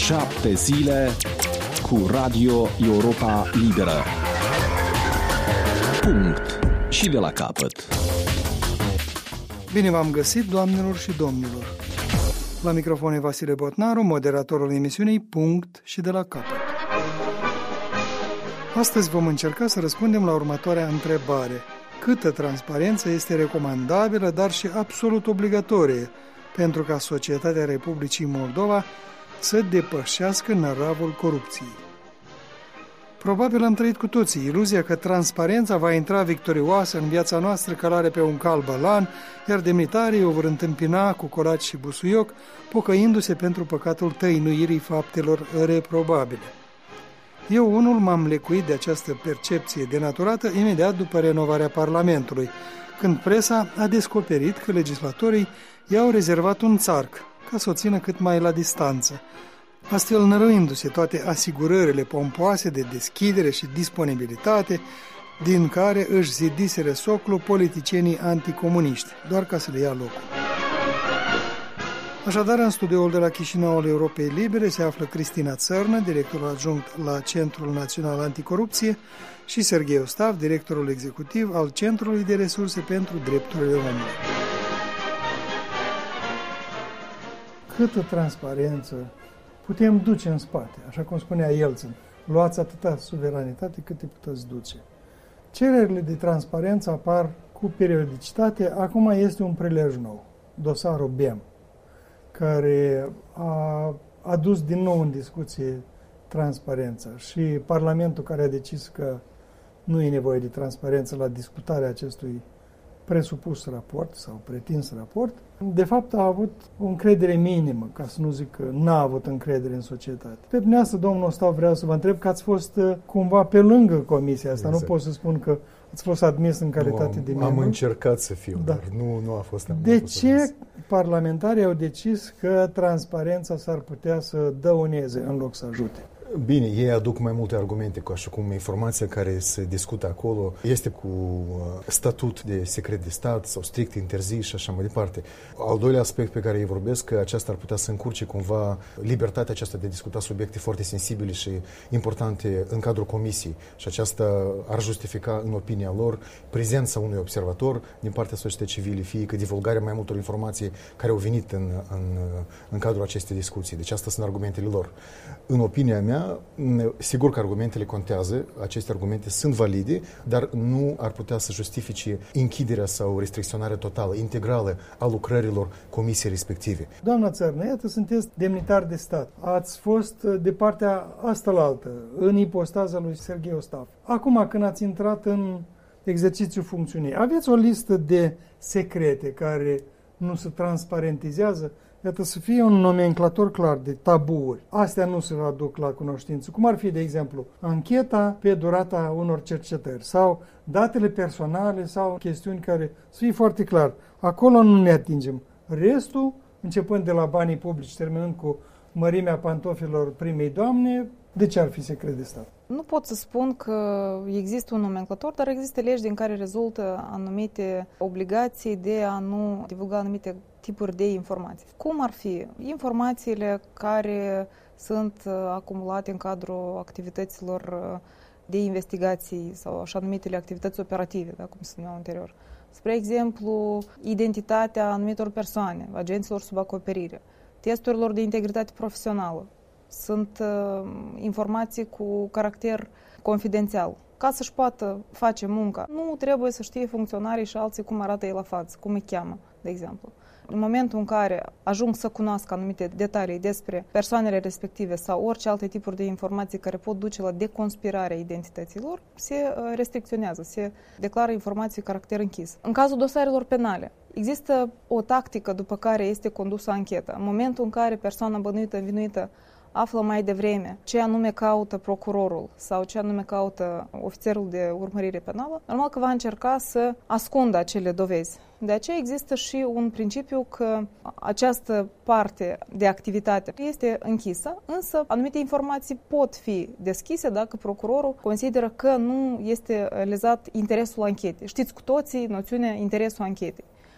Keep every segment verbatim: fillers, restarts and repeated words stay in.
Șapte zile cu Radio Europa Liberă. Punct. Și de la capăt. Bine v-am găsit, doamnelor și domnilor. La microfon e Vasile Botnaru, moderatorul emisiunii Punct și de la capăt. Astăzi vom încerca să răspundem la următoarea întrebare. Câtă transparență este recomandabilă, dar și absolut obligatorie, pentru ca societatea Republicii Moldova să depășească năravul corupției? Probabil am trăit cu toții iluzia că transparența va intra victorioasă în viața noastră călare pe un cal balan, iar demnitarii o vor întâmpina cu colaci și busuioc, pocăindu-se pentru păcatul tăinuirii faptelor reprobabile. Eu unul m-am lecuit de această percepție denaturată imediat după renovarea Parlamentului, când presa a descoperit că legislatorii i-au rezervat un țarc ca să o țină cât mai la distanță, astfel năruindu-se toate asigurările pompoase de deschidere și disponibilitate din care își zidiseră soclu politicienii anticomuniști, doar ca să le ia locul. Așadar, în studioul de la Chișinău al Europei Libere se află Cristina Țărnă, directorul adjunct la Centrul Național Anticorupție, și Serghei Ostav, directorul executiv al Centrului de Resurse pentru Drepturile Omului. Câtă transparență putem duce în spate, așa cum spunea Yeltsin, luați atâta suveranitate cât te puteți duce. Cererile de transparență apar cu periodicitate, acum este un prilej nou, dosarul B E M, care a adus din nou în discuție transparența și Parlamentul care a decis că nu e nevoie de transparență la discutarea acestui presupus raport sau pretins raport, de fapt a avut o încredere minimă, ca să nu zic că n-a avut încredere în societate. Pe dumneavoastră, domnul Ostav, vreau să vă întreb că ați fost cumva pe lângă comisia asta, exact. Nu pot să spun că ați fost admis în calitate am, de membru. Am încercat să fiu, da. Dar nu, nu a fost. De fost ce admis. Parlamentarii au decis că transparența s-ar putea să dăuneze în loc să ajute? Bine, ei aduc mai multe argumente, ca și cum informația care se discută acolo este cu statut de secret de stat sau strict interzis și așa mai departe. Al doilea aspect pe care îi vorbesc, că aceasta ar putea să încurce cumva libertatea aceasta de a discuta subiecte foarte sensibile și importante în cadrul comisiei. Și aceasta ar justifica, în opinia lor, prezența unui observator din partea societății civile, fie că divulgarea mai multor informații care au venit în, în, în cadrul acestei discuții. Deci astea sunt argumentele lor. În opinia mea, sigur că argumentele contează, aceste argumente sunt valide, dar nu ar putea să justifice închiderea sau restricționarea totală, integrală a lucrărilor comisiei respective. Doamna Țărnă, iată, sunteți demnitar de stat. Ați fost de partea asta-laltă, în ipostaza lui Serghei Ostav. Acum, când ați intrat în exercițiul funcțiunii, aveți o listă de secrete care nu se transparentizează? Iată, să fie un nomenclator clar de tabuuri. Astea nu se aduc la cunoștință. Cum ar fi, de exemplu, ancheta pe durata unor cercetări sau datele personale sau chestiuni care să fie foarte clar. Acolo nu ne atingem. Restul, începând de la banii publici, terminând cu mărimea pantofilor primei doamne, de ce ar fi secret de stat? Nu pot să spun că există un nomenclator, dar există legi din care rezultă anumite obligații de a nu divulga anumite tipuri de informații. Cum ar fi informațiile care sunt acumulate în cadrul activităților de investigații sau așa numitele activități operative, da, cum se numeau anterior. Spre exemplu, identitatea anumitor persoane, agenților sub acoperire, testurilor de integritate profesională. Sunt uh, informații cu caracter confidențial. Ca să-și poată face munca, nu trebuie să știe funcționarii și alții cum arată ei la față, cum îi cheamă, de exemplu. În momentul în care ajung să cunoască anumite detalii despre persoanele respective sau orice alte tipuri de informații care pot duce la deconspirarea identităților, se restricționează, se declară informații cu caracter închis. În cazul dosarelor penale, există o tactică după care este condusă ancheta. În momentul în care persoana bănuită, învinuită, află mai devreme ce anume caută procurorul sau ce anume caută ofițerul de urmărire penală, normal că va încerca să ascundă acele dovezi. De aceea există și un principiu că această parte de activitate este închisă, însă anumite informații pot fi deschise dacă procurorul consideră că nu este lezat interesul anchetei. Știți cu toții noțiunea interesul anchetei.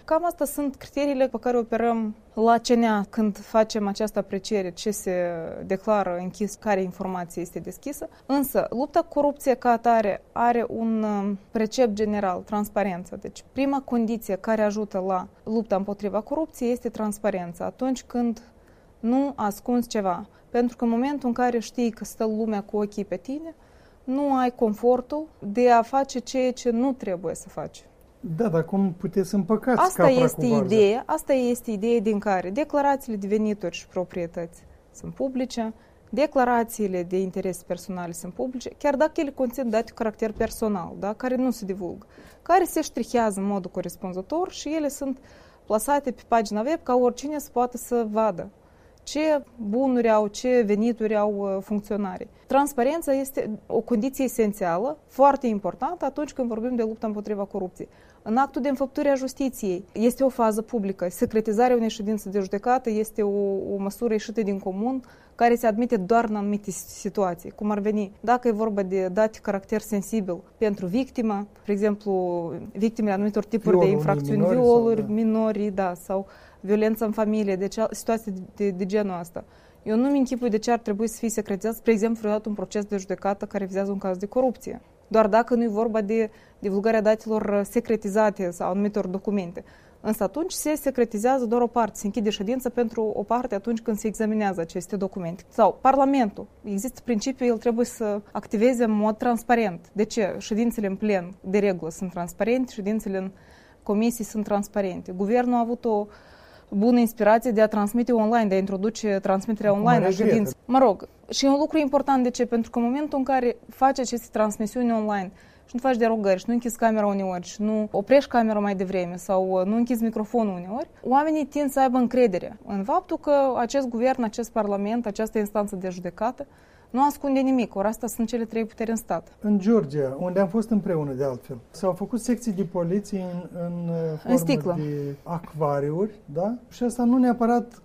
Cam asta sunt criteriile pe care operăm la C N A când facem această apreciere, ce se declară închis, care informație este deschisă. Însă, lupta cu corupție ca atare are un precept general, transparența. Deci, prima condiție care ajută la lupta împotriva corupției este transparența. Atunci când nu ascunzi ceva. Pentru că în momentul în care știi că stă lumea cu ochii pe tine, nu ai confortul de a face ceea ce nu trebuie să faci. Da, dar cum puteți împăcați asta capra este cu varză? ideea, asta este ideea din care declarațiile de venituri și proprietăți sunt publice, declarațiile de interese personale sunt publice, chiar dacă ele conțin date cu caracter personal, da, care nu se divulgă, care se ștrichează în modul corespunzător și ele sunt plasate pe pagina web ca oricine să poată să vadă ce bunuri au, ce venituri au funcționarii. Transparența este o condiție esențială, foarte importantă atunci când vorbim de luptă împotriva corupției. În actul de înfăpturare a justiției este o fază publică. Secretizarea unei ședințe de judecată este o, o măsură ieșită din comun care se admite doar în anumite situații, cum ar veni dacă e vorba de date caracter sensibil pentru victimă, de exemplu, victimele anumitor tipuri Violul, de infracțiuni, minori, violuri, sau, da. minori, da, sau violență în familie, deci situații de, de genul ăsta. Eu nu-mi închipui de ce ar trebui să fie secretizat, spre exemplu, vreodată un proces de judecată care vizează un caz de corupție. Doar dacă nu e vorba de divulgarea datelor secretizate sau anumitor documente. Însă atunci se secretizează doar o parte, se închide ședința pentru o parte atunci când se examinează aceste documente. Sau Parlamentul. Există principiul, el trebuie să activeze în mod transparent. De ce? Ședințele în plen, de regulă, sunt transparente, ședințele în comisii sunt transparente. Guvernul a avut o bună inspirație de a transmite online, de a introduce transmiterea online a ședinței. Mă rog, și un lucru important, de ce? Pentru că în momentul în care faci aceste transmisiuni online și nu faci derogări și nu închizi camera uneori și nu oprești camera mai devreme sau nu închizi microfonul uneori, oamenii tind să aibă încredere în faptul că acest guvern, acest parlament, această instanță de judecată nu ascunde nimic, ori asta sunt cele trei puteri în stat. În Georgia, unde am fost împreună de altfel, s-au făcut secții de poliție în, în formă în sticlă. de acvariuri, da? Și asta nu neapărat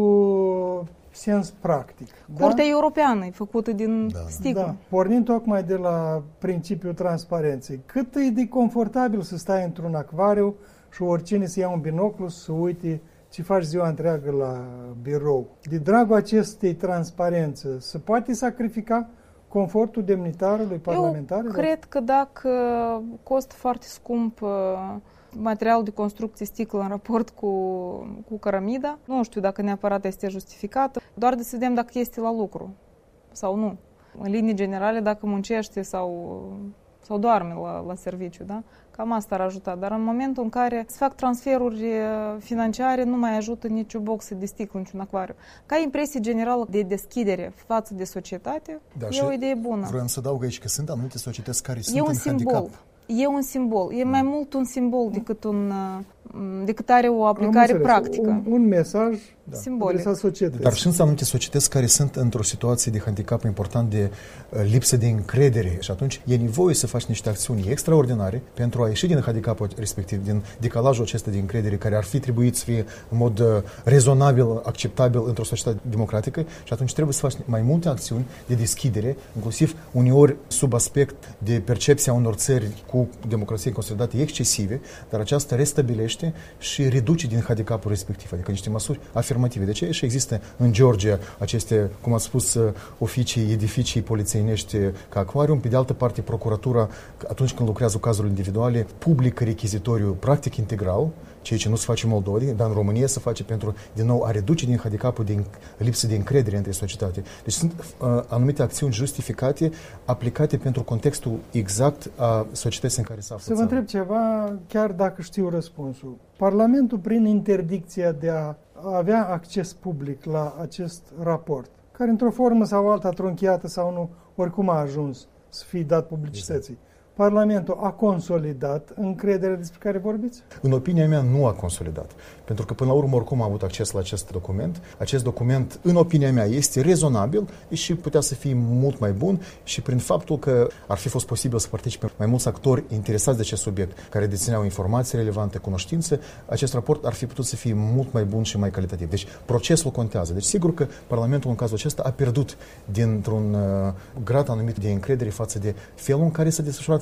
cu sens practic. Curtea da? Europeană e făcută din da. sticlă. Da. Pornind tocmai de la principiul transparenței, cât e de confortabil să stai într-un acvariu și oricine să ia un binoclu să uite ce faci ziua întreagă la birou. De dragul acestei transparențe, se poate sacrifica confortul demnitarului parlamentar? Eu cred că dacă costă foarte scump materialul de construcție sticlă în raport cu, cu cărămida, nu știu dacă neapărat este justificată, doar de să vedem dacă este la lucru sau nu. În linii generale, dacă muncește sau, sau doarme la, la serviciu, da? Cam asta ar ajuta. Dar în momentul în care se fac transferuri financiare, nu mai ajută nicio boxă de sticlă, niciun acvariu. Ca impresie generală de deschidere față de societate, da, e o idee bună. Vreau să adaug aici că sunt anumite societăți care sunt e un în simbol. handicap. E un simbol. E mai mult un simbol decât, un, decât are o aplicare practică. Un, un mesaj da. simbolic. Societății. Dar și sunt anumite societăți care sunt într-o situație de handicap important, de uh, lipsă de încredere și atunci e nevoie să faci niște acțiuni extraordinare pentru a ieși din handicapul respectiv, din decalajul acesta de încredere care ar fi trebuit să fie în mod uh, rezonabil, acceptabil într-o societate democratică și atunci trebuie să faci mai multe acțiuni de deschidere, inclusiv uneori sub aspect de percepția unor țări cu democrație consolidate excesive, dar aceasta restabilește și reduce din handicapul respectiv, adică niște măsuri afirmative. De ce? Și există în Georgia aceste, cum ați spus, oficii, edificii polițienești ca acvarium. Pe de altă parte, procuratura, atunci când lucrează cazurile individuale, publică rechizitoriu practic integral, ceea ce nu se face în Moldova, dar în România se face pentru, din nou, a reduce din handicapul din lipsă de încredere între societate. Deci sunt uh, anumite acțiuni justificate, aplicate pentru contextul exact a societății în care se află. Să vă întreb ceva, chiar dacă știu răspunsul. Parlamentul, prin interdicția de a avea acces public la acest raport, care într-o formă sau alta trunchiată sau nu, oricum a ajuns să fie dat publicității, exact. Parlamentul a consolidat încrederea despre care vorbiți? În opinia mea, nu a consolidat. Pentru că, până la urmă, oricum am avut acces la acest document. Acest document, în opinia mea, este rezonabil și putea să fie mult mai bun și prin faptul că ar fi fost posibil să participe mai mulți actori interesați de acest subiect, care dețineau informații relevante, cunoștințe, acest raport ar fi putut să fie mult mai bun și mai calitativ. Deci, procesul contează. Deci, sigur că Parlamentul, în cazul acesta, a pierdut dintr-un uh, grad anumit de încredere față de felul în care s-a desfășurat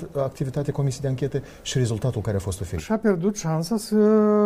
arătat activitatea comisiei de anchetă și rezultatul care a fost oferit. Și a pierdut șansa să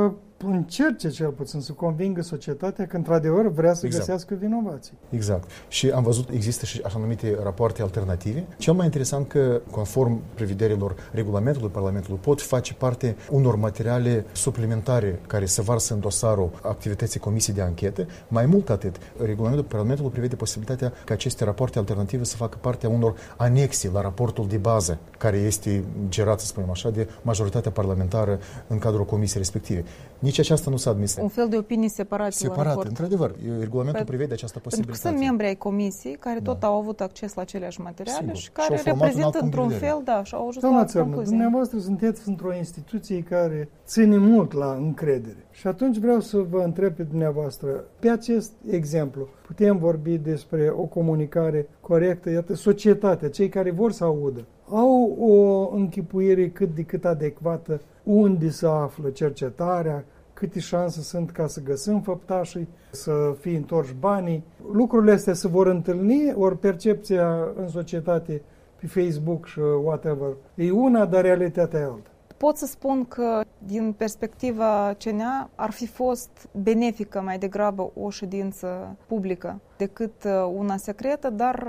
încerce cel puțin să convingă societatea că într-adevăr vrea să exact. găsească vinovații. Exact. Și am văzut, există și așa numite rapoarte alternative. Cel mai interesant că, conform prevederilor regulamentului Parlamentului, pot face parte unor materiale suplimentare care se varsă în dosarul activității comisiei de anchetă. Mai mult atât, regulamentul Parlamentului prevede posibilitatea ca aceste rapoarte alternative să facă parte a unor anexe la raportul de bază, care este gerat, să spunem așa, de majoritatea parlamentară în cadrul comisiei respective. Nici aceasta nu s-a admis. Un fel de opinii separate. Separate, într-adevăr. Regulamentul prevede această posibilitate. Pentru că sunt membri ai comisiei care da. tot au avut acces la aceleași materiale Sigur. și care și reprezintă într-un fel, da, și au ajuns Doamna la Țărnă, concluzie. dumneavoastră sunteți într-o instituție care ține mult la încredere. Și atunci vreau să vă întreb pe dumneavoastră, pe acest exemplu, putem vorbi despre o comunicare corectă? Iată, societatea, cei care vor să audă, au o închipuire cât de cât adecvată unde se află cercetarea, câte șanse sunt ca să găsim făptașii, să fie întorși banii. Lucrurile astea se vor întâlni, ori percepția în societate pe Facebook și whatever e una, dar realitatea e alta. Pot să spun că, din perspectiva C N A, ar fi fost benefică mai degrabă o ședință publică decât una secretă, dar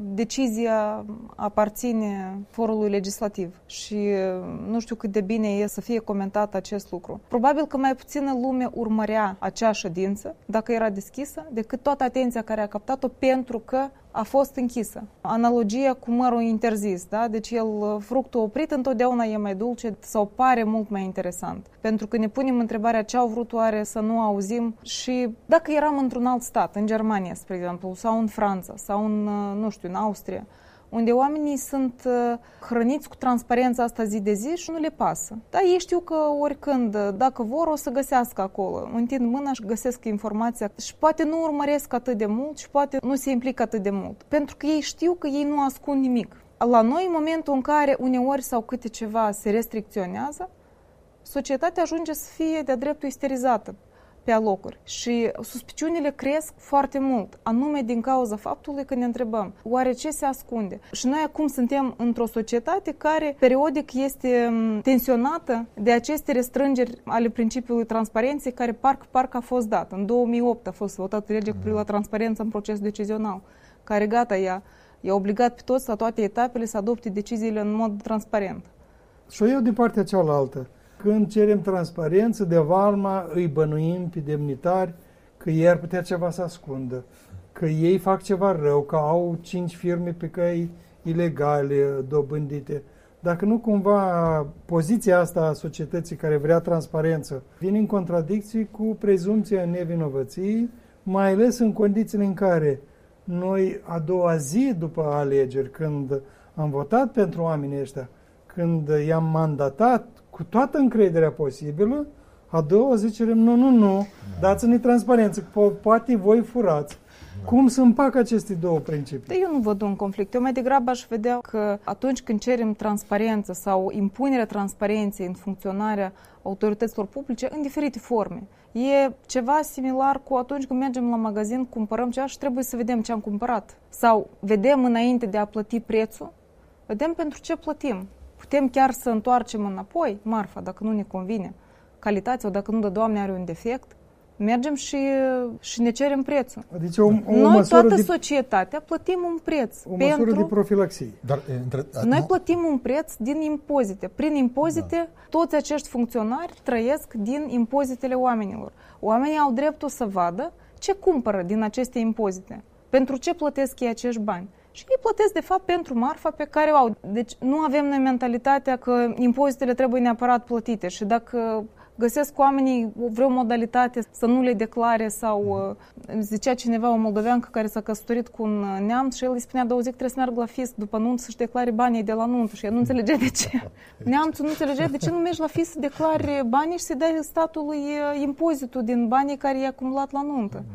decizia aparține forului legislativ și nu știu cât de bine e să fie comentat acest lucru. Probabil că mai puțină lume urmărea acea ședință, dacă era deschisă, decât toată atenția care a captat-o pentru că a fost închisă. Analogia cu mărul interzis, da? Deci el, fructul oprit întotdeauna e mai dulce sau pare mult mai interesant. Pentru că ne punem întrebarea ce au vrut oare să nu auzim și dacă eram într-un alt stat, în Germania, spre exemplu, sau în Franța, sau în, nu știu, în Austria, unde oamenii sunt hrăniți cu transparența asta zi de zi și nu le pasă. Dar ei știu că oricând, dacă vor, o să găsească acolo. Întind mâna și găsesc informația și poate nu urmăresc atât de mult și poate nu se implică atât de mult. Pentru că ei știu că ei nu ascund nimic. La noi, în momentul în care uneori sau câte ceva se restricționează, societatea ajunge să fie de-a dreptul isterizată pe alocuri și suspiciunile cresc foarte mult, anume din cauza faptului că ne întrebăm, oare ce se ascunde? Și noi acum suntem într-o societate care periodic este tensionată de aceste restrângeri ale principiului transparenței care parcă parc a fost dat. În două mii opt a fost votată legea cu privire la transparență în proces decizional, care gata, ea i-a obligat pe toți la toate etapele să adopte deciziile în mod transparent. Și eu din partea cealaltă. Când cerem transparență, de valma îi bănuim pe demnitari că ei ar putea ceva să ascundă, că ei fac ceva rău, că au cinci firme pe căi ilegale dobândite. Dacă nu cumva poziția asta a societății care vrea transparență vine în contradicție cu prezumția nevinovăției, mai ales în condițiile în care noi a doua zi după alegeri, când am votat pentru oamenii ăștia, când i-am mandatat cu toată încrederea posibilă, a doua zi cerem, nu, nu, nu, dați-ne transparență, po- poate voi furați. Cum să împacă aceste două principii? Eu nu văd un conflict. Eu mai degrabă aș vedea că atunci când cerem transparență sau impunerea transparenței în funcționarea autorităților publice, în diferite forme. E ceva similar cu atunci când mergem la magazin, cumpărăm ceva și trebuie să vedem ce am cumpărat. Sau vedem înainte de a plăti prețul, vedem pentru ce plătim. Putem chiar să întoarcem înapoi marfa dacă nu ne convine calitatea sau dacă nu, de Doamne, are un defect. Mergem și, și ne cerem prețul. Adică o, o Noi, toată de, societatea, plătim un preț. O măsură pentru... de profilaxie. Dar, între... Noi plătim un preț din impozite. Prin impozite, da. Toți acești funcționari trăiesc din impozitele oamenilor. Oamenii au dreptul să vadă ce cumpără din aceste impozite. Pentru ce plătesc ei acești bani. Și ei plătesc, de fapt, pentru marfa pe care o au. Deci nu avem noi mentalitatea că impozitele trebuie neapărat plătite și dacă găsesc oamenii vreo modalitate să nu le declare sau zicea cineva, o moldoveancă care s-a căsătorit cu un neamț și el îi spunea două zi că trebuie să meargă la fisc după nuntă să-și declare banii de la nuntă și el nu înțelegea de ce. Neamțul nu înțelegea de ce nu mergi la fisc să declari banii și să dai statului impozitul din banii care i-a acumulat la nuntă.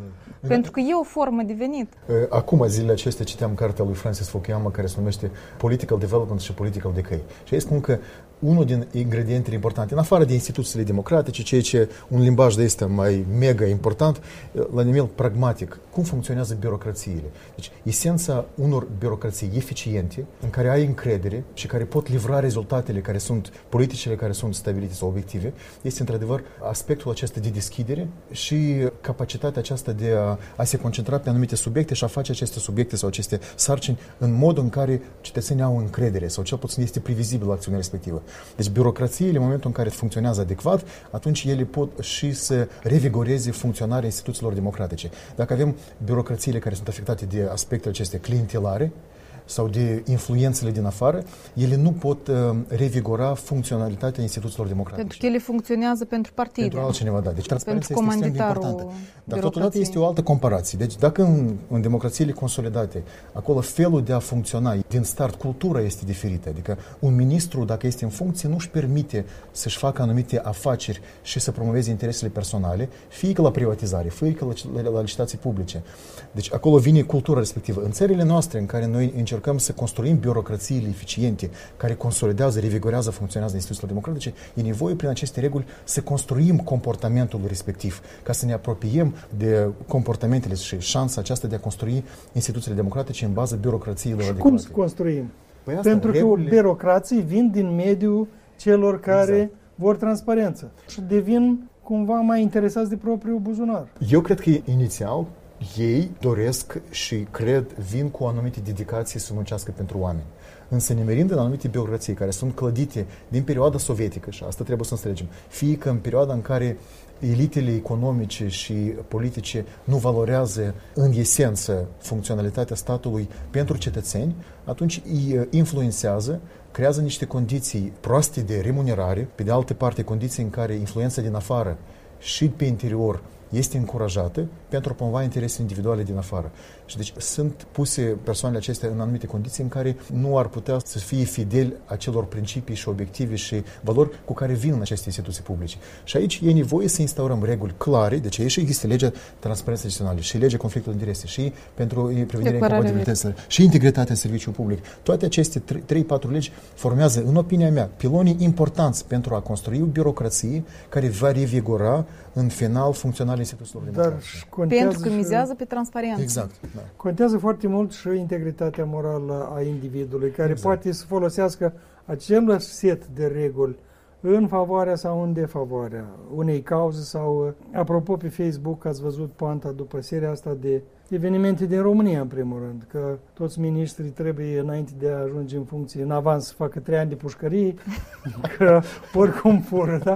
Pentru că e o formă de venit. Acum, zilele acestea, citeam cartea lui Francis Fukuyama care se numește Political Development și Political Decay. Și ei spun că unul din ingredientele importante, în afară de instituțiile democratice, ceea ce un limbaj de ăsta mai mega important, la nivel pragmatic, cum funcționează birocrațiile. Deci, esența unor birocrații eficiente, în care ai încredere și care pot livra rezultatele care sunt, politicile care sunt stabilite sau obiective, este într-adevăr aspectul acesta de deschidere și capacitatea aceasta de a, a se concentra pe anumite subiecte și a face aceste subiecte sau aceste sarcini în modul în care cetățenii au încredere sau cel puțin este previzibil acțiunea respectivă. Deci birocrațiile, în momentul în care funcționează adecvat, atunci ele pot și să revigoreze funcționarea instituțiilor democratice. Dacă avem birocrațiile care sunt afectate de aspectele acestea clientelare sau de influențele din afară, ele nu pot uh, revigora funcționalitatea instituțiilor democratice. Pentru că ele funcționează pentru partide. Pentru altcineva, da. Deci transparența este extrem de importantă. Dar totodată este o altă comparație. Deci dacă în, în democrațiile consolidate, acolo felul de a funcționa, din start, cultura este diferită. Adică un ministru, dacă este în funcție, nu își permite să-și facă anumite afaceri și să promoveze interesele personale, fie că la privatizare, fie că la, la, la licitații publice. Deci acolo vine cultura respectivă. În țările noastre, în care noi încercăm să construim birocrațiile eficiente care consolidează, revigorează, funcționează instituțiile democratice, e nevoie prin aceste reguli să construim comportamentul respectiv, ca să ne apropiem de comportamentele și șansa aceasta de a construi instituțiile democratice în baza birocrațiilor adecvate. Cum să construim? Păi asta, Pentru regulile... că birocrații vin din mediul celor care exact. vor transparență și devin cumva mai interesați de propriul buzunar. Eu cred că inițial ei doresc și cred, vin cu o anumită dedicație să muncească pentru oameni. Însă nimerind în anumite birocrații care sunt clădite din perioada sovietică, și asta trebuie să înțelegem, fie că în perioada în care elitele economice și politice nu valorează în esență funcționalitatea statului pentru cetățeni, atunci îi influențează, creează niște condiții proaste de remunerare, pe de altă parte condiții în care influența din afară și pe interior este încurajată pentru a promova interese individuale din afară. Și deci sunt puse persoanele acestea în anumite condiții în care nu ar putea să fie fideli acelor principii și obiective și valori cu care vin în aceste instituții publice. Și aici e nevoie să instaurăm reguli clare, deci aici există legea transparenței naționale și legea conflictului de interese și pentru prevenirea incompatibilității și integritatea în serviciul public. Toate aceste trei patru legi formează, în opinia mea, pilonii importanți pentru a construi o birocrație care va revigora în final funcționarea instituțiilor democratice. Pentru că mizează pe transparență. Exact. Da. Contează foarte mult și integritatea morală a individului, care exact. poate să folosească același set de reguli în favoarea sau în defavoarea unei cauze sau, apropo, pe Facebook ați văzut poanta după seria asta de evenimente din România, în primul rând, că toți miniștrii trebuie, înainte de a ajunge în funcție, în avans să facă trei ani de pușcărie, că oricum fură, da?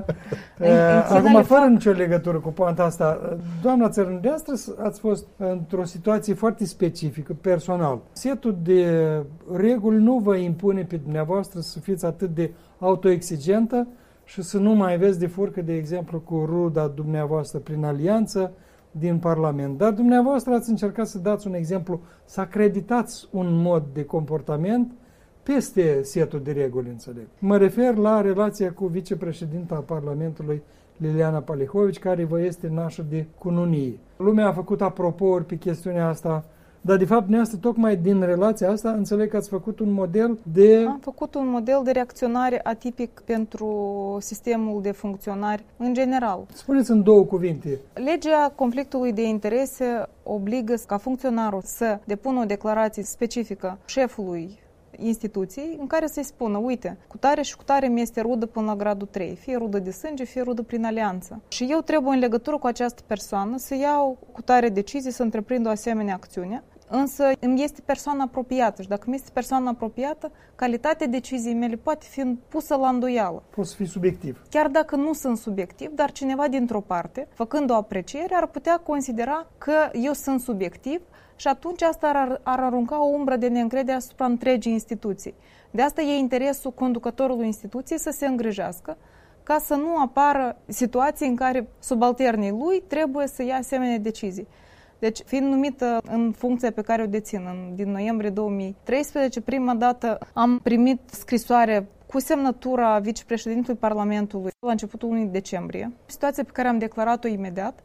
Acum, fără nicio legătură cu poanta asta, doamna țărândeastră, ați fost într-o situație foarte specifică, personal. Setul de reguli nu vă impune pe dumneavoastră să fiți atât de autoexigentă și să nu mai aveți de furcă, de exemplu, cu ruda dumneavoastră prin alianță din Parlament. Dar dumneavoastră ați încercat să dați un exemplu, să acreditați un mod de comportament peste setul de reguli, înțeleg. Mă refer la relația cu vicepreședinta Parlamentului, Liliana Palihovici, care vă este nașă de cununie. Lumea a făcut apropouri pe chestiunea asta, dar de fapt dumneavoastră tocmai din relația asta înțeleg că ați făcut un model de... Am făcut un model de reacționare atipic pentru sistemul de funcționare în general. Spuneți în două cuvinte. Legea conflictului de interese obligă ca funcționarul să depună o declarație specifică șefului instituției în care să-i spună, uite, cu tare și cu tare mi este rudă până la gradul trei, fie rudă de sânge, fie rudă prin alianță. Și eu trebuie în legătură cu această persoană să iau cu tare decizii, să întreprind o asemenea acțiune, însă îmi este persoana apropiată și dacă mi este persoana apropiată, calitatea deciziei mele poate fi pusă la îndoială. Poate fi subiectiv. Chiar dacă nu sunt subiectiv, dar cineva dintr-o parte, făcând o apreciere, ar putea considera că eu sunt subiectiv și atunci asta ar, ar arunca o umbră de neîncredere asupra întregii instituții. De asta e interesul conducătorului instituției să se îngrijească ca să nu apară situații în care subalternii lui trebuie să ia asemenea decizii. Deci, fiind numită în funcția pe care o dețin, în, din noiembrie două mii treisprezece, prima dată am primit scrisoare cu semnătura vicepreședintelui Parlamentului la începutul lunii decembrie, situația pe care am declarat-o imediat.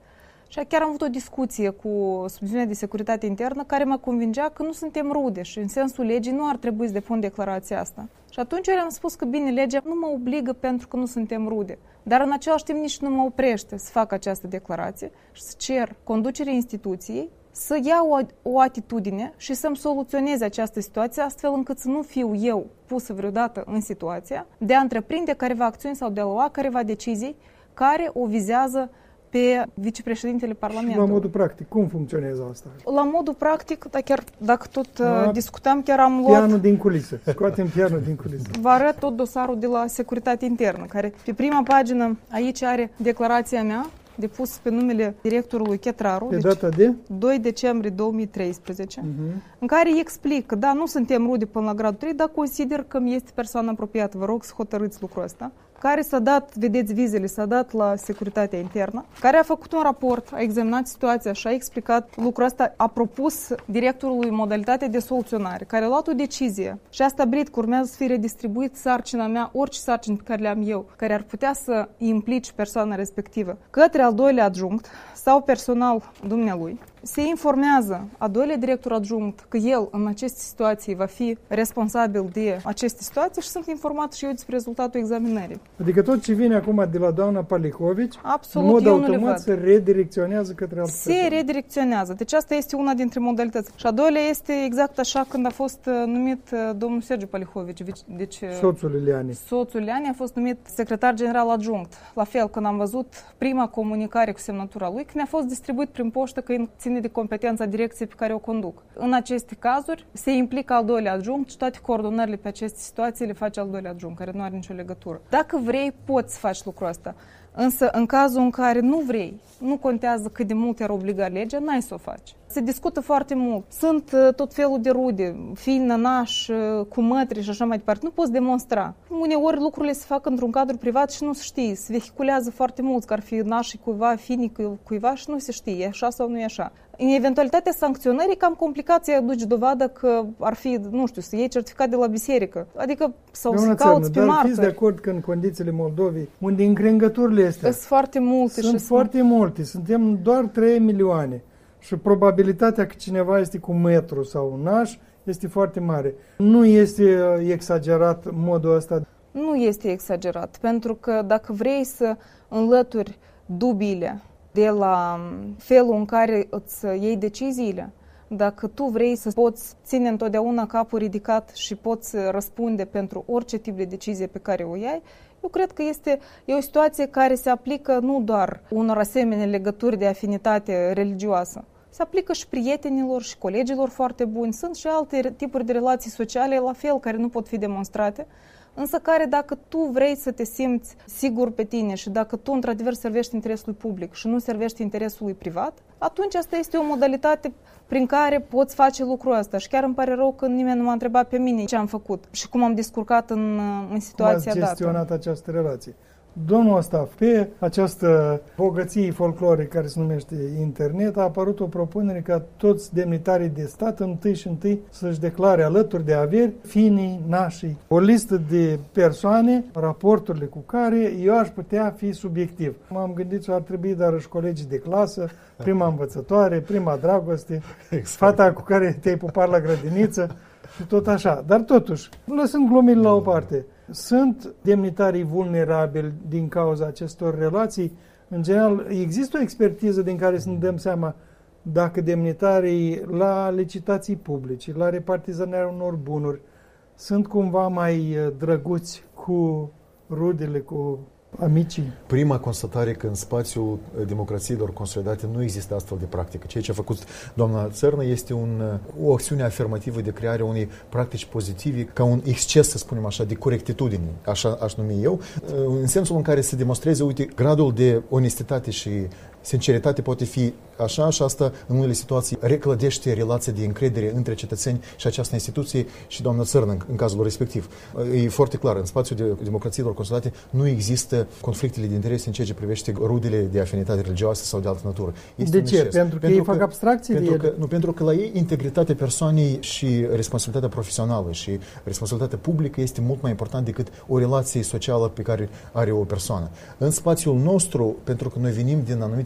Și chiar am avut o discuție cu Subdiviziunea de Securitate Internă care mă convingea că nu suntem rude și în sensul legii nu ar trebui să depun declarația asta. Și atunci eu le-am spus că bine, legea nu mă obligă pentru că nu suntem rude, dar în același timp nici nu mă oprește să fac această declarație și să cer conducerea instituției să ia o, o atitudine și să-mi soluționeze această situație astfel încât să nu fiu eu pusă vreodată în situația de a întreprinde careva acțiuni sau de a lua careva decizii care o vizează pe vicepreședintele Parlamentului. Și la modul practic, cum funcționează asta? La modul practic, dar chiar dacă tot la uh, discutam, chiar am luat... Pianul din culisă. Scoatem pianul din culisă. Vă arăt tot dosarul de la Securitate Internă, care pe prima pagină aici are declarația mea depus pe numele directorului Chetraru, pe deci data de doi decembrie două mii treisprezece, uh-huh. în care îi explic că da, nu suntem rude până la gradul trei, dar consider că mi este persoană apropiată. Vă rog să hotărâți lucrul ăsta. Care s-a dat, vedeți vizele, s-a dat la Securitatea Internă, care a făcut un raport, a examinat situația și a explicat lucrul ăsta, a propus directorului modalitatea de soluționare, care a luat o decizie și a stabilit că urmează să fie redistribuit sarcina mea, orice sarcină pe care le-am eu, care ar putea să implici persoana respectivă, către al doilea adjunct sau personal dumnealui. Se informează a doilea director adjunct că el în aceste situații va fi responsabil de aceste situații și sunt informat și eu despre rezultatul examinării. Adică tot ce vine acum de la doamna Palihovici, absolut, în mod eu automat se redirecționează către altă Se persoane. redirecționează. Deci asta este una dintre modalități. Și a doilea este exact așa când a fost numit domnul Sergiu Palihovici. Deci, soțul Ileani. Soțul Ileani a fost numit secretar general adjunct. La fel, când am văzut prima comunicare cu semnătura lui, când a fost distribuit prin poștă că ține de competența direcției pe care o conduc. În aceste cazuri se implică al doilea adjunct și toate coordonările pe aceste situații le face al doilea adjunct, care nu are nicio legătură. Dacă vrei, poți să faci lucrul ăsta. Însă, în cazul în care nu vrei, nu contează cât de mult te-ar obliga legea, n-ai să o faci. Se discută foarte mult. Sunt uh, tot felul de rude, fii nănaș, uh, cu mătri și așa mai departe. Nu poți demonstra. Uneori lucrurile se fac într-un cadru privat și nu se știe. Se vehiculează foarte mult că ar fi nașii cuiva, fiii cuiva și nu se știe. E așa sau nu e așa. În eventualitatea sancționării, cam complicat să aduci dovadă că ar fi, nu știu, să iei certificat de la biserică. Adică, sau să cauți pe martori. Dar fiți de acord că în condițiile Moldovei, unde încrengăturile astea sunt foarte multe. Sunt și foarte sunt... multe. Suntem doar trei milioane. Și probabilitatea că cineva este cu metru sau un naș este foarte mare. Nu este exagerat modul ăsta? Nu este exagerat, pentru că dacă vrei să înlături dubiile de la felul în care îți iei deciziile, dacă tu vrei să poți ține întotdeauna capul ridicat și poți răspunde pentru orice tip de decizie pe care o iai, eu cred că este e o situație care se aplică nu doar unor asemenea legături de afinitate religioasă. Se aplică și prietenilor și colegilor foarte buni. Sunt și alte tipuri de relații sociale, la fel, care nu pot fi demonstrate, însă care, dacă tu vrei să te simți sigur pe tine și dacă tu, într-adevăr, servești interesului public și nu servești interesului privat, atunci asta este o modalitate prin care poți face lucrul ăsta. Și chiar îmi pare rău că nimeni nu m-a întrebat pe mine ce am făcut și cum am descurcat în, în situația dată. Cum ați gestionat dată. această relație? Domnul ăsta, pe această bogăție folclorică care se numește internet, a apărut o propunere ca toți demnitarii de stat întâi și întâi să-și declare alături de averi finii, nașii. O listă de persoane, raporturile cu care eu aș putea fi subiectiv. M-am gândit că ar trebui dar și colegii de clasă, prima învățătoare, prima dragoste, exact. Fata cu care te-ai pupat la grădiniță și tot așa. Dar totuși, lăsând glumile la o parte, sunt demnitarii vulnerabili din cauza acestor relații? În general, există o expertiză din care să ne dăm seama dacă demnitarii la licitații publice, la repartizarea unor bunuri, sunt cumva mai drăguți cu rudele, cu amicii? Prima constatare că în spațiul democrațiilor consolidate nu există astfel de practică. Ceea ce a făcut doamna Țărnă este un, o acțiune afirmativă de creare unei practici pozitive, ca un exces, să spunem așa, de corectitudine, așa aș numi eu, în sensul în care se demonstreze, uite, gradul de onestitate și sinceritate poate fi așa și asta, în unele situații, reclădește relația de încredere între cetățeni și această instituție și doamna Țărnă, în cazul respectiv. E foarte clar, în spațiul de democrațiilor consolidate nu există conflictele de interese în ceea ce privește rudele de afinitate religioasă sau de altă natură. Este de ce? Pentru că pentru ei că, fac abstracții pentru de ele? Că, nu, pentru că la ei integritatea persoanei și responsabilitatea profesională și responsabilitatea publică este mult mai important decât o relație socială pe care are o persoană. În spațiul nostru, pentru că noi venim din anumite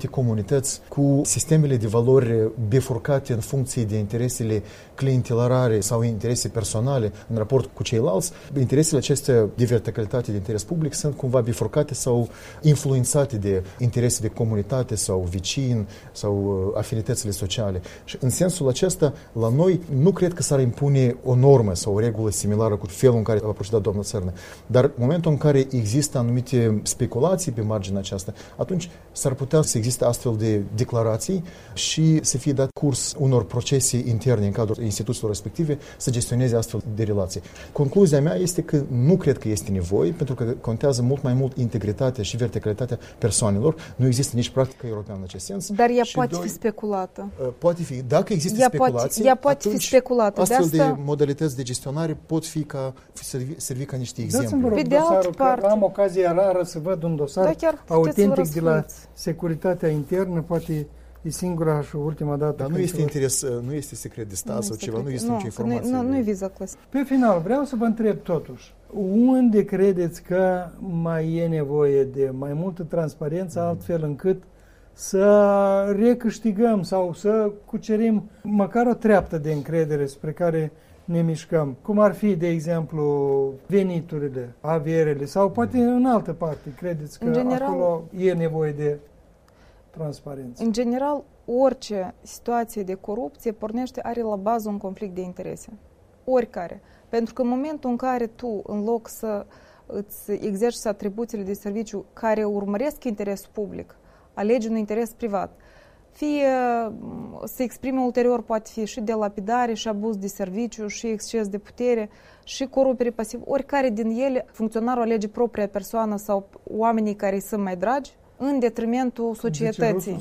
anumite comunități cu sistemele de valori bifurcate în funcție de interesele clientelarare sau interese personale în raport cu ceilalți, interesele acestea de verticalitate, de interes public, sunt cumva bifurcate sau influențate de interese de comunitate sau vicini sau afinitățile sociale. Și în sensul acesta, la noi, nu cred că s-ar impune o normă sau o regulă similară cu felul în care a procedat doamna Țărnă. Dar în momentul în care există anumite speculații pe marginea aceasta, atunci s-ar putea să existe astfel de declarații și să fie dat curs unor procese interne în cadrul instituțiilor respective să gestioneze astfel de relații. Concluzia mea este că nu cred că este nevoie, pentru că contează mult mai mult integritatea și verticalitatea persoanelor. Nu există nici practică europeană în acest sens. Dar ea și poate doi, fi speculată. Poate fi. Dacă există ea speculații, poate, ea poate atunci fi speculată. astfel de, de, asta... de modalități de gestionare pot fi ca, servi, servi ca niște exemple. Dați-mi, rog, Pe de altă dosarul, parte... că am ocazia rară să văd un dosar da, chiar autentic de la securitatea internă, poate e singura și ultima dată. Dar nu este interes, nu este secret de stat nu sau ceva, nu este nicio informație. Nu, nu e viza clasică. Pe final, vreau să vă întreb totuși, unde credeți că mai e nevoie de mai multă transparență, mm. altfel încât să recâștigăm sau să cucerim măcar o treaptă de încredere spre care ne mișcăm? Cum ar fi, de exemplu, veniturile, avierele sau poate în altă parte. Credeți că în general, acolo e nevoie de transparență? În general, orice situație de corupție pornește, are la bază un conflict de interese. Oricare. Pentru că în momentul în care tu, în loc să îți exerciți atribuțiile de serviciu care urmăresc interesul public, alegi un interes privat, fie se exprime ulterior, poate fi și delapidare, și abuz de serviciu, și exces de putere, și corupere pasivă, oricare din ele, funcționarul alege propria persoană sau oamenii care îi sunt mai dragi, în detrimentul societății.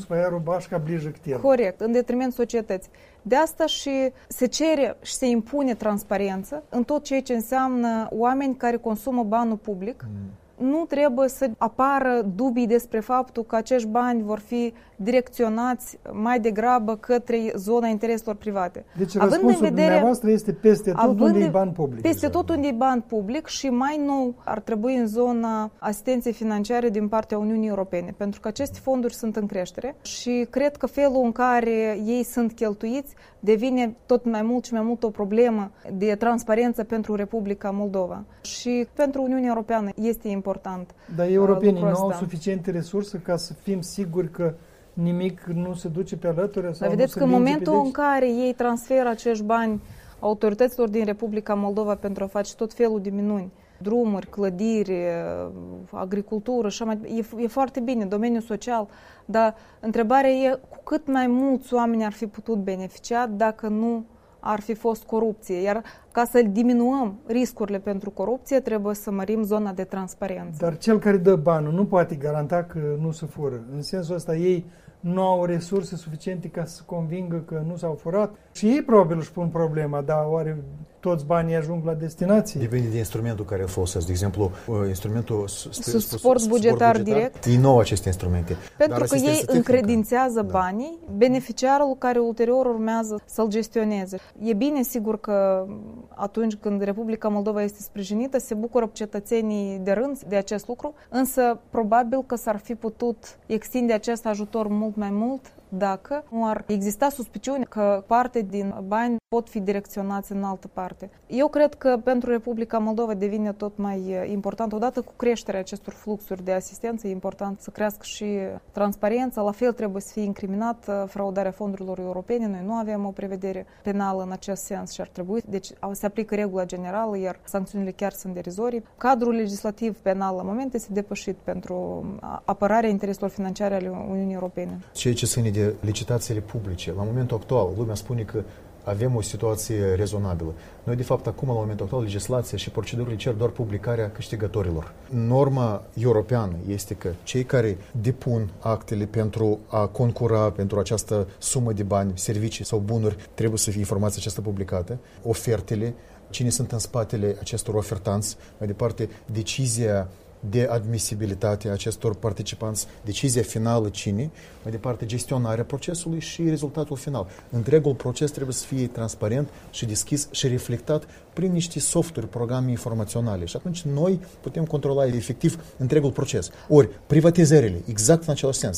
Corect, în detrimentul societății. De asta și se cere și se impune transparență în tot ceea ce înseamnă oameni care consumă banul public. Mm. Nu trebuie să apară dubii despre faptul că acești bani vor fi direcționați mai degrabă către zona intereselor private. Deci având răspunsul în vedere, dumneavoastră este peste tot unde e ban public. Peste tot unde e ban public și mai nou ar trebui în zona asistenței financiare din partea Uniunii Europene, pentru că aceste fonduri sunt în creștere și cred că felul în care ei sunt cheltuiți devine tot mai mult și mai mult o problemă de transparență pentru Republica Moldova. Și pentru Uniunea Europeană este important. Dar europenii nu au suficiente resurse ca să fim siguri că nimic nu se duce pe alături? Sau Dar vedeți că în momentul în care ei transferă acești bani autorităților din Republica Moldova pentru a face tot felul de minuni, drumuri, clădiri, agricultură, și mai, e, e foarte bine, domeniul social, dar întrebarea e cu cât mai mulți oameni ar fi putut beneficia dacă nu ar fi fost corupție. Iar ca să diminuăm riscurile pentru corupție, trebuie să mărim zona de transparență. Dar cel care dă banul nu poate garanta că nu se fură. În sensul ăsta, ei nu au resurse suficiente ca să convingă că nu s-au furat. Și ei probabil își pun problema, dar oare toți banii ajung la destinație? Depinde de instrumentul care îl folosesc. De exemplu, instrumentul suport bugetar direct. E nou aceste instrumente. Pentru că ei încredințează da. banii beneficiarul care ulterior urmează să-l gestioneze. E bine, sigur, că atunci când Republica Moldova este sprijinită, se bucură cetățenii de rând de acest lucru, însă probabil că s-ar fi putut extinde acest ajutor mult mai mult dacă nu ar exista suspiciune că parte din bani pot fi direcționați în altă parte. Eu cred că pentru Republica Moldova devine tot mai important, odată cu creșterea acestor fluxuri de asistență, e important să crească și transparența, la fel trebuie să fie incriminată fraudarea fondurilor europene. Noi nu avem o prevedere penală în acest sens și ar trebui, deci se aplică regula generală, iar sancțiunile chiar sunt derizorii. Cadrul legislativ penal la moment este depășit pentru apărarea intereselor financiare ale Uniunii Europene. Ceea ce ține de licitațiile publice, la momentul actual, lumea spune că avem o situație rezonabilă. Noi, de fapt, acum, la momentul actual, legislația și procedurile cer doar publicarea câștigătorilor. Norma europeană este că cei care depun actele pentru a concura pentru această sumă de bani, servicii sau bunuri, trebuie să fie informația aceasta publicată, ofertele, cine sunt în spatele acestor ofertanți, mai departe, decizia de admisibilitate a acestor participanți, decizia finală cine, mai departe gestionarea procesului și rezultatul final. Întregul proces trebuie să fie transparent și deschis și reflectat prin niște softuri, programe informaționale. Și atunci noi putem controla efectiv întregul proces. Ori, privatizările, exact în același sens.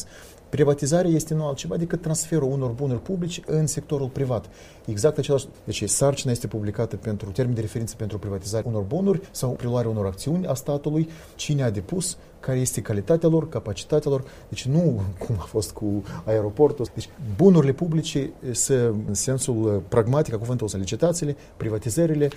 Privatizarea este nu altceva decât transferul unor bunuri publice în sectorul privat. Exact același. Deci sarcina este publicată pentru termen de referință pentru privatizarea unor bunuri sau preluarea unor acțiuni a statului, cine a depus, care este calitatea lor, capacitatea lor. Deci nu cum a fost cu aeroportul. Deci bunurile publice, să, în sensul pragmatic a cuvântului, să licitațiile, privatizările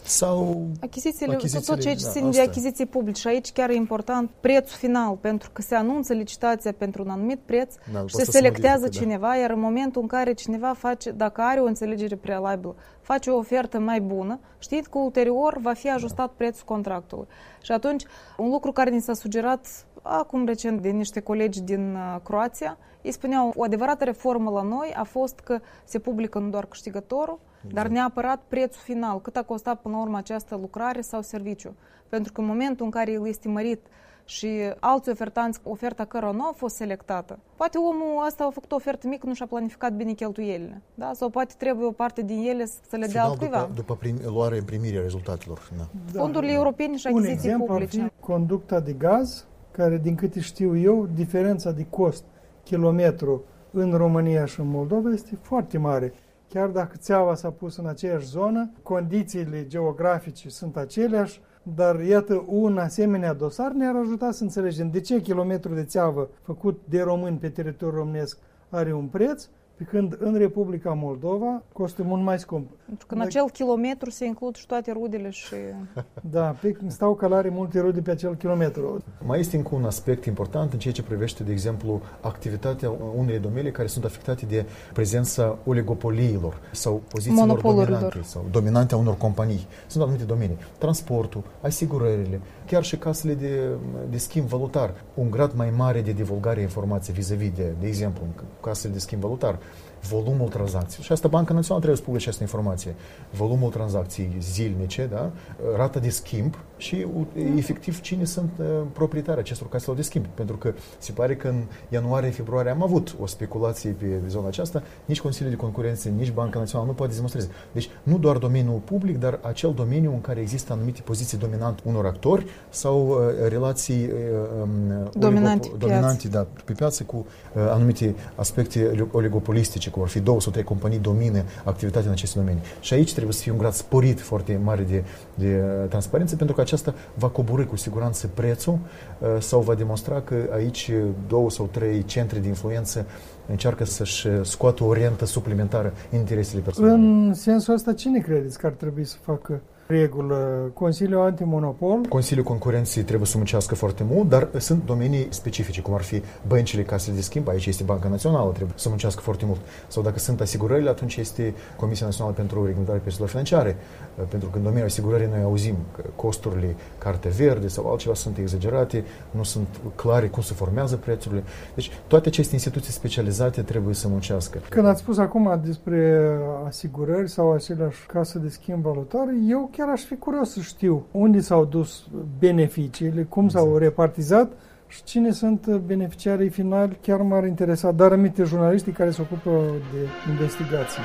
sau achizițiile, achizițiile tot ceea ce ține de achiziții publice. Și aici chiar e important prețul final, pentru că se anunță licitația pentru un anumit preț da, și se selectează modifică, cineva, da. Iar în momentul în care cineva face, dacă are o înțelegere prealabilă, face o ofertă mai bună, știți că ulterior va fi ajustat prețul contractului. Și atunci, un lucru care ni s-a sugerat acum recent de niște colegi din Croația, ei spuneau, o adevărată reformă la noi a fost că se publică nu doar câștigătorul, exact. Dar neapărat prețul final, cât a costat până la urmă această lucrare sau serviciu. Pentru că în momentul în care el este mărit și alți ofertanți, oferta cărora nu a fost selectată, poate omul ăsta a făcut o ofertă mică, nu și-a planificat bine cheltuielile, da? Sau poate trebuie o parte din ele să le dea altcuiva. După, după prim, luarea, primirea rezultatelor. Da. Da. Fondurile europene și achiziții publice. Un exemplu ar fi conducta de gaz, care, din câte știu eu, diferența de cost kilometru în România și în Moldova este foarte mare. Chiar dacă țeava s-a pus în aceeași zonă, condițiile geografice sunt aceleași, dar iată, un asemenea dosar ne-ar ajuta să înțelegem de ce kilometrul de țeavă făcut de români pe teritoriul românesc are un preț, pe când în Republica Moldova costă mult mai scump. Pentru că în acel kilometru se includ și toate rudele și... Da, pe, stau călare multe rude pe acel kilometru. Mai este încă un aspect important în ceea ce privește, de exemplu, activitatea unei domenii care sunt afectate de prezența oligopoliilor sau pozițiilor dominante sau dominante a unor companii. Sunt anumite domenii. Transportul, asigurările, chiar și casele de, de schimb valutar. Un grad mai mare de divulgare a informației vis-a-vis de, de exemplu, casele de schimb valutar. Volumul tranzacției. Și asta Banca Națională trebuie să publice această informație. Volumul tranzacției zilnice, da? Rata de schimb și efectiv cine sunt uh, proprietarii acestor caselor de schimb. Pentru că se pare că în ianuarie-februarie am avut o speculație pe zona aceasta, nici Consiliul de Concurență, nici Banca Națională nu poate demonstreze. Deci nu doar domeniul public, dar acel domeniu în care există anumite poziții dominante unor actori sau uh, relații uh, dominante, oligo- dominante da, pe piață cu uh, anumite aspecte oligopolistice, cum ar fi două sau trei companii domină activitatea în aceste domenii. Și aici trebuie să fie un grad sporit foarte mare de, de transparență, pentru că aceasta va coborî cu siguranță prețul sau va demonstra că aici două sau trei centre de influență încearcă să-și scoată o rentă suplimentară în interesele personale. În sensul ăsta, cine credeți că ar trebui să facă regulă? Consiliul Antimonopol? Consiliul Concurenței trebuie să muncească foarte mult, dar sunt domenii specifice, cum ar fi băncile, casele de schimb, aici este Banca Națională, trebuie să muncească foarte mult. Sau dacă sunt asigurările, atunci este Comisia Națională pentru Reglementarea Piețelor Financiare, pentru că în domeniul asigurării noi auzim că costurile carte verde sau altceva sunt exagerate, nu sunt clare cum se formează prețurile. Deci toate aceste instituții specializate trebuie să muncească. Când ați spus acum despre asigurări sau aceleași case de schimb valutar, eu chiar aș fi curios să știu unde s-au dus beneficiile, cum exact. S-au repartizat și cine sunt beneficiarii finali. Chiar m-ar interesa, dar aminte jurnaliștii care se ocupă de investigații.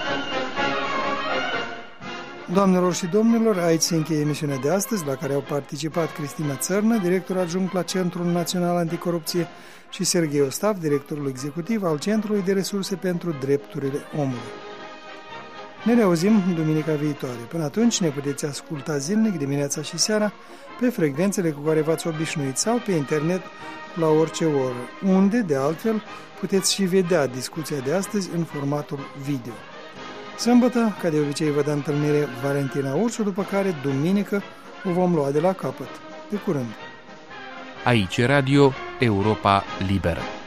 Doamnelor și domnilor, aici se încheie emisiunea de astăzi, la care au participat Cristina Țărnă, director adjunct la Centrul Național Anticorupție, și Serghei Ostav, directorul executiv al Centrului de Resurse pentru Drepturile Omului. Ne reauzim duminica viitoare. Până atunci ne puteți asculta zilnic, dimineața și seara, pe frecvențele cu care v-ați obișnuit sau pe internet la orice oră, unde, de altfel, puteți și vedea discuția de astăzi în formatul video. Sâmbătă, ca de obicei, vă dă întâlnire Valentina Ursu, după care, duminică, o vom lua de la capăt. De curând! Aici Radio Europa Liberă.